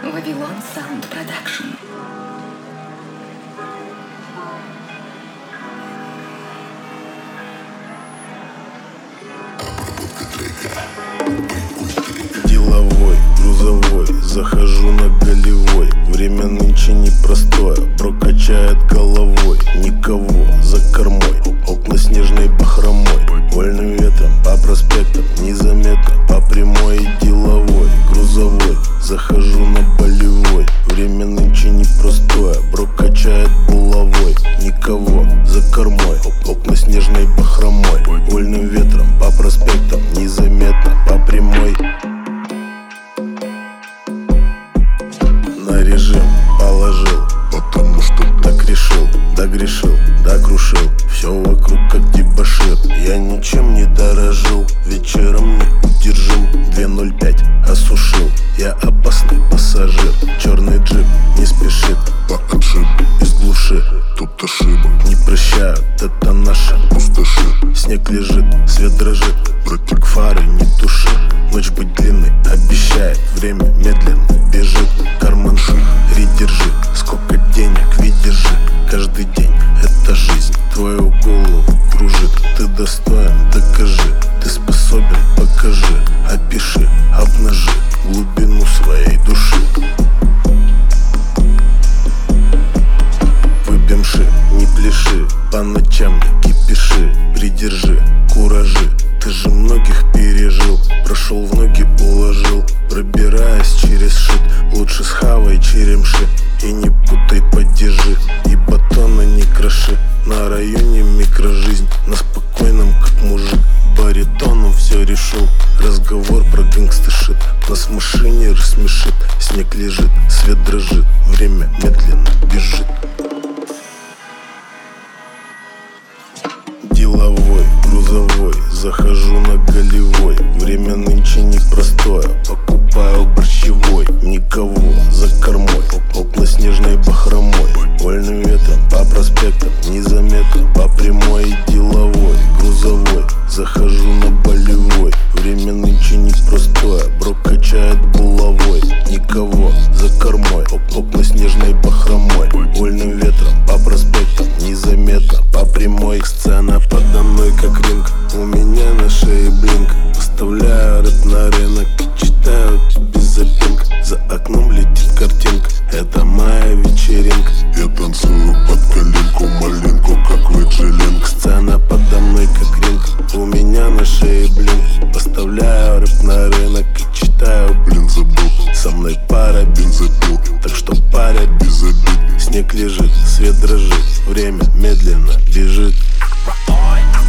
Вавилон Саунд Продакшн. Деловой, грузовой, захожу на голевой. Время нынче непростое, прокачает головой. Никого за кормой, окна снежной бахромой. Вольным ветром по проспектам, незаметно по прямой. И деловой, грузовой, захожу на болевой. Время нынче непростое, прокачает булавой. Никого за кормой, окна снежной бахромой. Вольным ветром по проспектам, незаметно по прямой. На режим положил, потому что так решил. Догрешил, докрушил, все вокруг как дебошир. Я ничем не дорожил, вечером неудержим. 2.05 осушил, я опасный пассажир. Черный джип не спешит по отшибу из глуши. Тут ошибок не прощают, это наша пустоши. Снег лежит, свет дрожит, братик, фары не туши. Ночь быть длинной обещает, время медленно бежит. Карман шире держи, сколько денег видишь же. Каждый день это жизнь, твою голову кружит. Ты достоин, докажи, ты способен, покажи. Опиши, обнажи глубину своей души. Выпьемши, не пляши, по ночам не кипиши. Придержи, куражи, ты же многих пережил. Прошел в ноги, уложил, пробираясь через шит. Лучше схавай черемши и не путай падежи. И батона не кроши, на районе микрожизнь. На спокойном как мужик, баритоном все решил. Разговор про гэнгста-шит, нас в машине рассмешит. Снег лежит, свет дрожит, время медленно бежит. Деловой, грузовой, захожу на голевой. Время нынче непростое, покупаю борщевой. Никого за кормой, окна снежной бахромой. Вольным ветром по проспектам, незаметно по прямой. И деловой, грузовой, захожу на болевой. Время нынче непростое, брок качает булавой. Никого за кормой, окна снежной бахромой. Вольным ветром по проспектам, незаметно по прямой. Сцена подо мной как ринг, у меня на шее блинк. Поставляю рэп на рынок и читаю тебе запинг. За окном летит картинка, это моя вечеринка. Я танцую под коленку, малинку, как выджилинг. Сцена подо мной как ринг, у меня на шее блинк. Поставляю рэп на рынок и читаю, блин, забыл. Со мной пара бензопил, так что паря без обид. Снег лежит, свет дрожит, время медленно бежит.